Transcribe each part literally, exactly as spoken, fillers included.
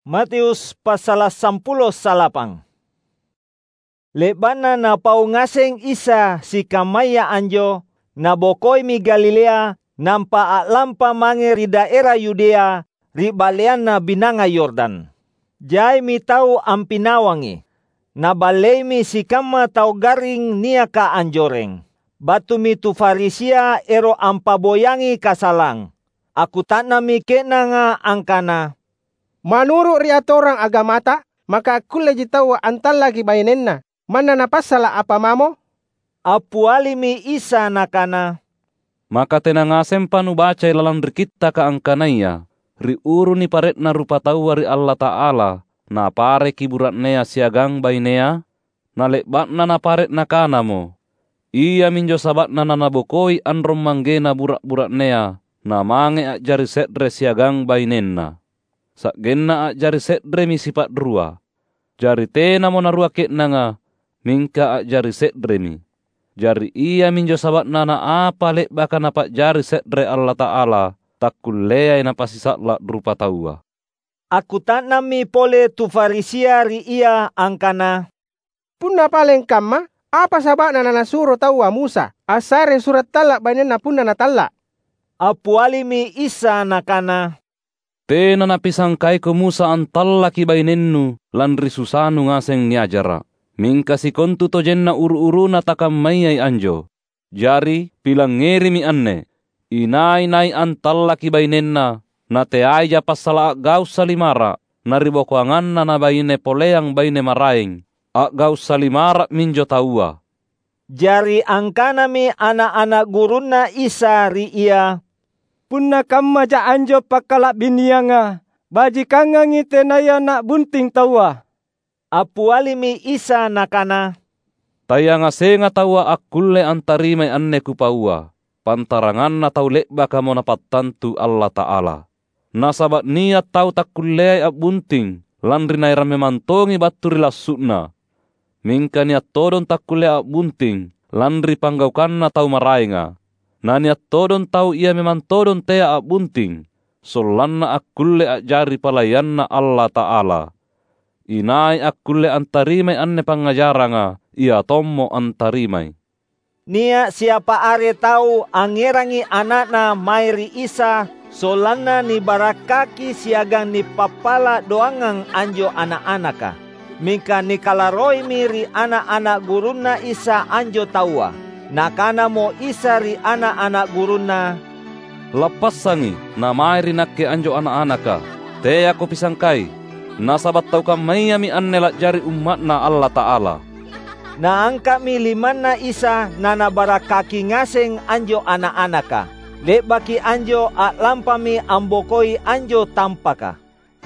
Matius pasal sampulo salapang. Lebana na paungaseng Isa si kamaya anjo na bokoy mi Galilea nampa lampa mange ri daerah Yudea ri balean na binanga Yordan. Jai mi tau ampinawangi. Na balei mi si kama tau garing nia ka anjoreng. Batu mi tu Farisia ero ampaboyangi kasalang. Aku tak nami kena nga angkana. Manurut riatorang agamata, maka kulle jitawa antal lagi bainenna. Mana napasala apa mamo? Apuali mi Isa nakana. Maka tenangasem panu baca ilalang kita ka angkanaya. Ri uru ni paret na rupa tawa ri Allah Ta'ala. Na pare kiburat nea siagang bainea. Na lekbat na na paret na kanamo. Ia minjo sabat na nanabokoi anrom manggena burak-burak nea. Na mange ak jari sedre siagang bainenna. Sak genna ak jari sedre mi sifat rua. Jari tena mo narua ketna nga. Mingka ak jari sedre mi. Jari ia minjo sabat nana apa lek baka napak jari sedre Allah Ta'ala. Takul leai napa sisatla rupa taua. Aku tak nami pole tu Farisia ri ia angkana. Punna paling kama, apa sabat nana nasuro taua Musa. Asare surat talak bainenna punna natalla. Apuali mi Isa nakana. Tena napisangkai ko Musa antalla ki bainennu lanri susanu ngaseng niajara. Mingka si kontu to jenna uru-uru na takammayay anjo. Jari pilang ngeri mi anne. Inay-nay antalla ki bainenna. Na teay japas sala gaus salimara. Nariboko angan na nabayine poleang bayine maraing. Ak gaus salimara minjo taua. Jari angkana mi anak-anak guruna Isa ri ia. Punna kamma ja anjo pakala binianga. Baji kanga ngite naya nak bunting tawa. Apuali mi Isa nakana. Taya ngasenga tawa akulle antarimay anne kupaua. Pantarangan na tau lekba kamo napattantu Allah Ta'ala. Nasabat niat tau takuleay ak bunting. Landri naira memantongi baturi lasukna. Mingka niat todon takuleay ak bunting. Landri panggaukan na tau marainga. Na niat todon tau ia memang todon tea ak bunting. Solanna ak kulle ak jari palayanna Allah Ta'ala. Inai ak kulle antarimay anne pangajaranga. Ia tommo antarimay. Nia siapa are tau angerangi anakna mairi Isa. Solanna ni barakaki siagang ni papala doangang anjo anak-anaka. Mika ni kalaroi miri anak-anak guruna Isa anjo taua. Nakana mo Isa ri anak-anak guruna. Lepas sangi, na mairi nakke anjo anak-anaka. Te ako pisangkai. Nasabat tau kamaya mi annelak jari umatna Allah Ta'ala. Naangka mi limanna Isa na nabarakaki ngaseng anjo anak-anaka. Lek baki anjo ak lampami ambokoi anjo tampaka.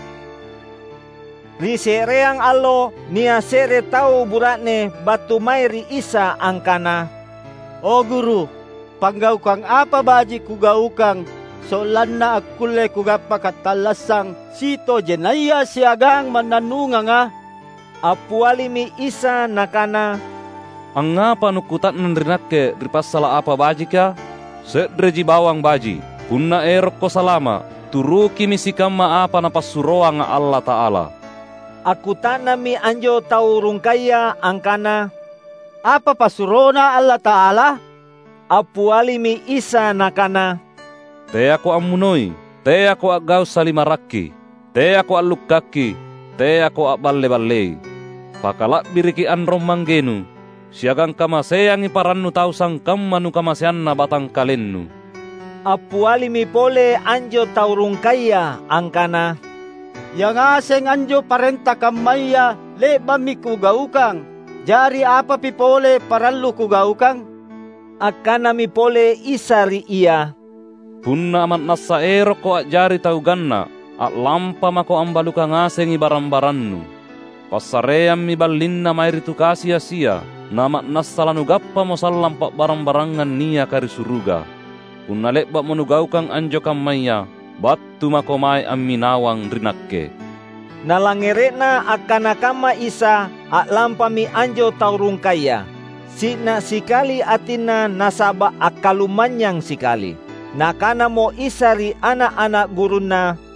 Ri sereang allo nia sere tau buratne batu mairi Isa angkana. O guru, panggaukang apa baji kugaukang, solanna akulle kugapa katalasang sito jenaya siagang mananunga nga. Apuali mi Isa nakana. Ang ngapa nukutat nandrinakke ripasala apa baji ka? Sedreji bawang baji, punna erok ko salama, turuki misikama apa napasuroa nga Allah Ta'ala. Aku tak nami anjo tau rungkaya angkana. Apa pasurona Allah Ta'ala? Apuali mi Isa nakana. Te ako amunoi, te ako agaw salimaraki, te ako alukaki, te ako aballe-balle. Pakalak biriki anrom manggenu. Siagang kamaseang iparannu tau sangkam manu kamasean na batang kalennu. Apuali mi pole anjo tau rungkaya angkana. Yang aseng anjo parenta kamaya leba mi kugaukang. Jari apa pipole parallu kugaukang? Akana mi pole Isa ri ia. Punna amat nasa ero ko ak jari tau ganna. Ak lampa mako ambaluka ngaseng ibaran-barannu. Pasaream mi balinna mairi tukasi asia. Nama nasalanu gappa mo salampak barang-barangan nia kari suruga. Punna lekbak monugaukang anjo kamaya, batu makomai amminawang rinakke. Nalangerekna akana kama Isa ak lampami anjo taurung kaya. Sina sikali atina nasaba akalumanyang sikali. Nakana mo Isa ri anak-anak guruna.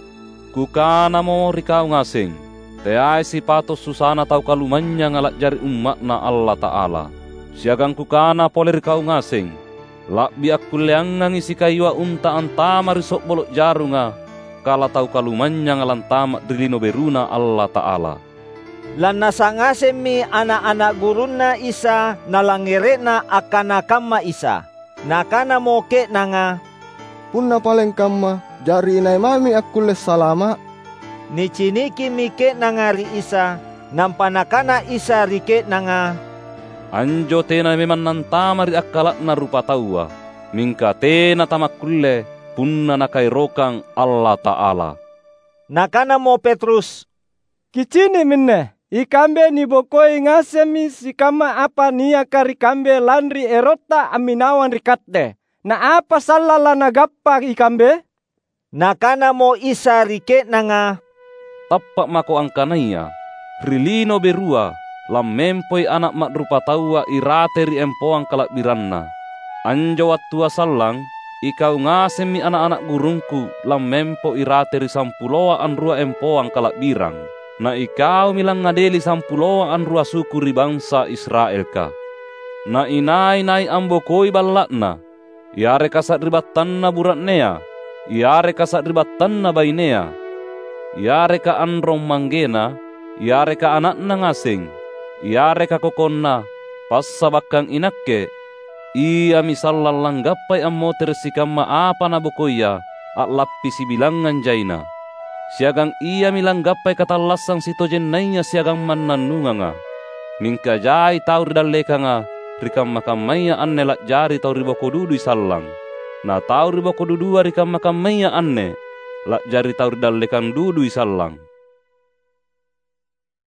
Kukana mo rikau ngasing, teai si patos susana tau kalumanya ngalak jari umatna Allah Ta'ala. Siagang kukana pole rikau ngasing, lak biak kuleangang isi kayua unta antama risok bolok jarunga, kala tau kalumanya ngalantama drilino beruna Allah Ta'ala. Lan nasangasem mi anak-anak gurunna Isa nalangerena akana kamma Isa. Nakana mo ke nanga, punna paling kamma, jari inay mami akulle salama. Ni ciniki mi ke nanga ri Isa, nampanakana Isa ri ke nanga, anjo tena memang nantama ri akkalat na rupa taua, mingka tena tamakulle punna nakairokang Allah Ta'ala. Nakana mo Petrus, Kicini minne, ikambe ni bokoi ngasemi si kama apa niya kari kambe landri erota aminawan rikatte. Na apa salala nagappa ikambe? Nakana mo Isa ri ke nanga, Tappak mako angkanaya, rilino berua, lamempoi anak mak rupa taua irate ri empoang kalakbiranna. Anjo wattua sallang, ikau ngasemi anak-anak gurungku lamempo irate ri sampuloa anrua empoang kalakbirang. Na ikau milang ngadeli sampuloa anrua suku ri bangsa Israel ka. Na inai-nai ambokoi ballatna, iare kasat ribattanna buratnea, iare kasat ribattanna bainea, iare ka anrong manggena, iare ka anakna ngasing, iare ka kokonna, passa bakkang inakke, ia misallan langgappai ammo tersikamma apa na bokoya, at lappi si bilangan jaina. Siagang ia milanggapai katalasang sito jennainya siagang mannannunganga. Mingka jai tau ridallekanga, rikam makamaya anne lak jari tau riboko dudu sallang. Na tau riboko dudua rikam makamaya anne, lak jari tau ridallekang dudu sallang.